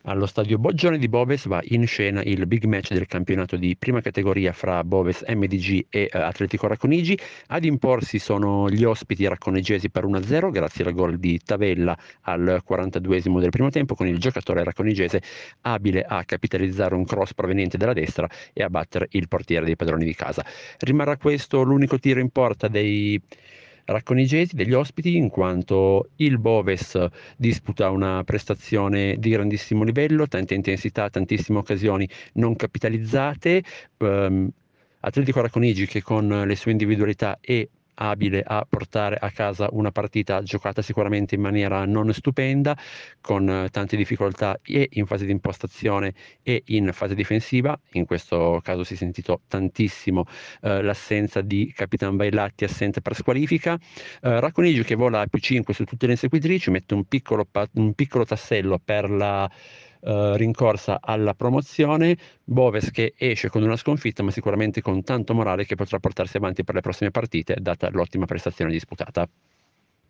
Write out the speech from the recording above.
Allo stadio Boggione di Boves va in scena il big match del campionato di prima categoria fra Boves MDG e Atletico Racconigi. Ad imporsi sono gli ospiti racconegesi per 1-0 grazie al gol di Tavella al 42esimo del primo tempo, con il giocatore racconigese abile a capitalizzare un cross proveniente dalla destra e a battere il portiere dei padroni di casa. Rimarrà questo l'unico tiro in porta dei racconigesi, degli ospiti, in quanto il Boves disputa una prestazione di grandissimo livello, tanta intensità, tantissime occasioni non capitalizzate. ehm, Atletico Racconigi, che con le sue individualità è abile a portare a casa una partita giocata sicuramente in maniera non stupenda, con tante difficoltà e in fase di impostazione e in fase difensiva. In questo caso si è sentito tantissimo l'assenza di Capitan Bailatti, assente per squalifica. Racconigi, che vola a più 5 su tutte le inseguitrici, mette un piccolo tassello per la rincorsa alla promozione. Boves che esce con una sconfitta, ma sicuramente con tanto morale che potrà portarsi avanti per le prossime partite, data l'ottima prestazione disputata.